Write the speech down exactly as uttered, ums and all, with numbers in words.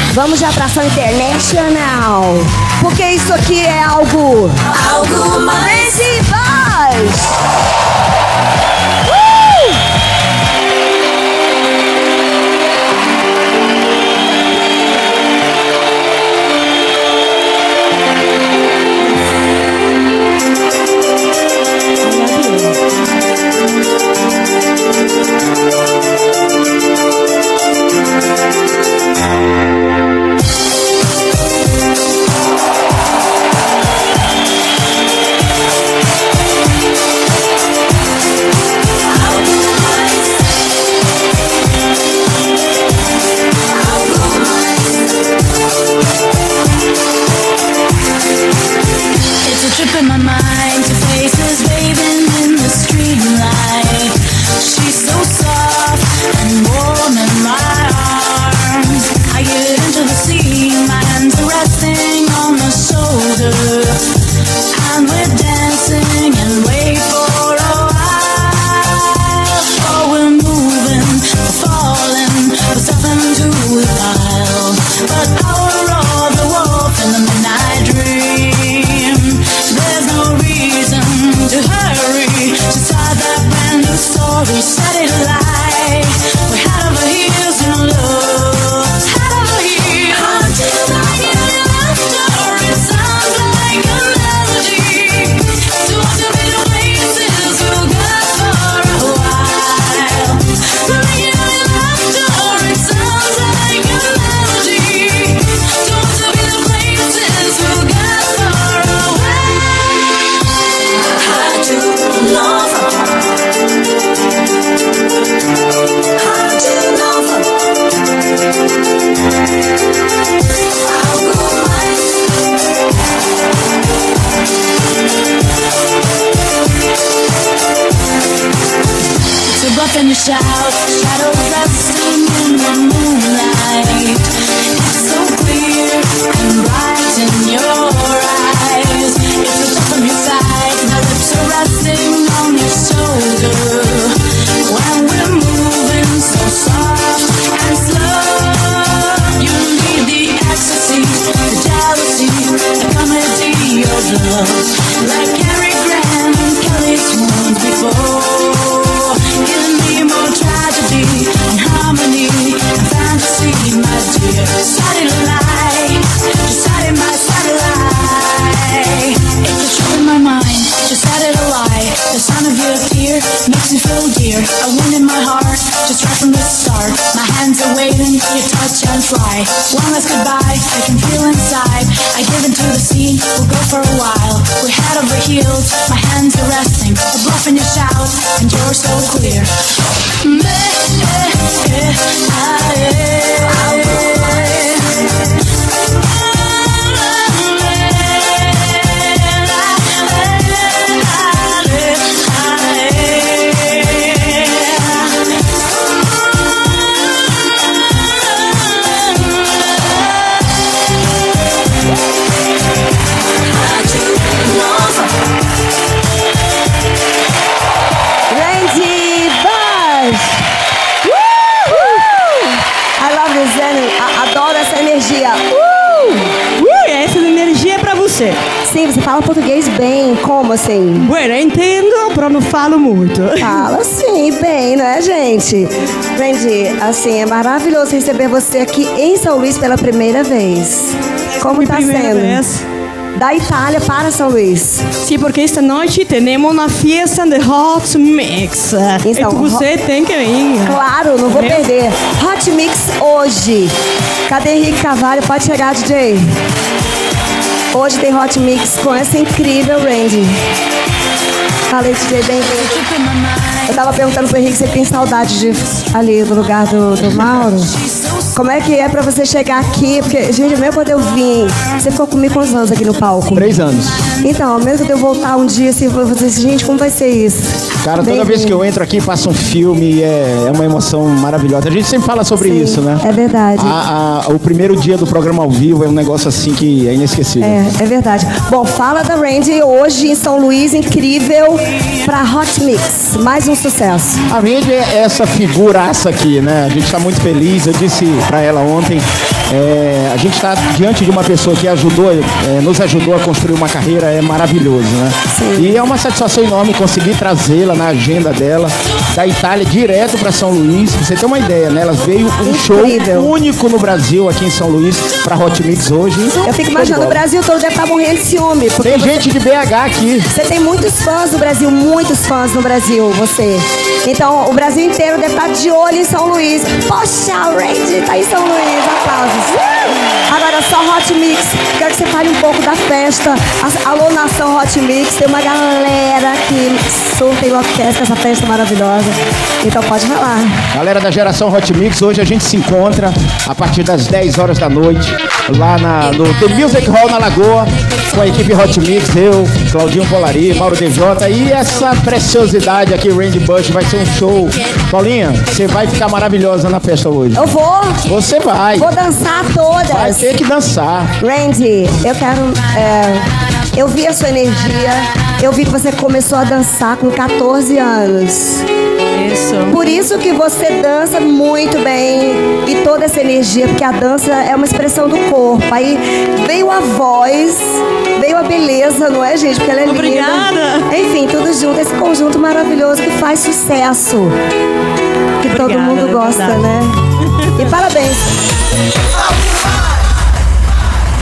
Vamos de atração internacional. Porque isso aqui é algo... Algo mais e mais. Sim, você fala português bem, como assim? Bueno, entendo, pero não falo muito. Fala sim, bem, né, gente? Randy, assim, é maravilhoso receber você aqui em São Luís pela primeira vez. Como está sendo? Vez. Da Itália para São Luís. Sim, porque esta noite temos uma festa de Hot Mix. Então, e você hot... tem que ir. Claro, não vou é. perder. Hot Mix hoje. Cadê Henrique Carvalho? Pode chegar, D J. Hoje tem Hot Mix com essa incrível Randy. Falei, D J, bem-vindo. Eu tava perguntando pro Henrique se ele tem saudade de ali do lugar do, do Mauro. Como é que é pra você chegar aqui? Porque, gente, mesmo quando eu vim, você ficou comigo quantos anos aqui no palco? Três anos. Então, mesmo que eu voltar um dia, assim, eu vou dizer, gente, como vai ser isso? Cara, toda vez que eu entro aqui, passa um filme, é, é uma emoção maravilhosa. A gente sempre fala sobre Sim, isso, né? É verdade. A, a, o primeiro dia do programa ao vivo é um negócio assim que é inesquecível. É, é verdade. Bom, fala da Randy hoje em São Luís, incrível, pra Hot Mix. Mais um sucesso. A Randy é essa figuraça aqui, né? A gente tá muito feliz. Eu disse pra ela ontem É, a gente está diante de uma pessoa que ajudou, é, nos ajudou a construir uma carreira, é maravilhoso, né? Sim. E é uma satisfação enorme conseguir trazê-la na agenda dela, da Itália, direto para São Luís. Pra você ter uma ideia, né? Ela veio um Incrível. show único no Brasil, aqui em São Luís, para Hot Mix hoje. Eu fico imaginando, o Brasil todo deve estar morrendo de ciúme. Tem você, gente de B H aqui. Você tem muitos fãs no Brasil, muitos fãs no Brasil, você. Então, o Brasil inteiro deve estar de olho em São Luís. Poxa, o Randy tá em São Luís. Aplausos. Agora, só Hot Mix. Quero que você fale um pouco da festa. Alô, Nação Hot Mix. Tem uma galera que surta e enlouquece com essa festa maravilhosa. Então, pode falar. Galera da geração Hot Mix, hoje a gente se encontra a partir das dez horas da noite, lá na, no The Music Hall na Lagoa, com a equipe Hot Mix, eu, Claudinho Polari, Mauro D J e essa preciosidade aqui, Randy Bush. Vai ser um show. Paulinha, você vai ficar maravilhosa na festa hoje. Eu vou. Você vai. Vou dançar todas. Vai ter que dançar. Randy, eu quero... É, eu vi a sua energia. Eu vi que você começou a dançar com catorze anos. Isso. Por isso que você dança muito bem. E toda essa energia, porque a dança é uma expressão do corpo. Aí veio a voz, veio a beleza, não é, gente? Porque ela é Obrigada. linda. Enfim, tudo junto. Esse conjunto maravilhoso que faz sucesso. Que Obrigada, todo mundo gosta, né? E parabéns.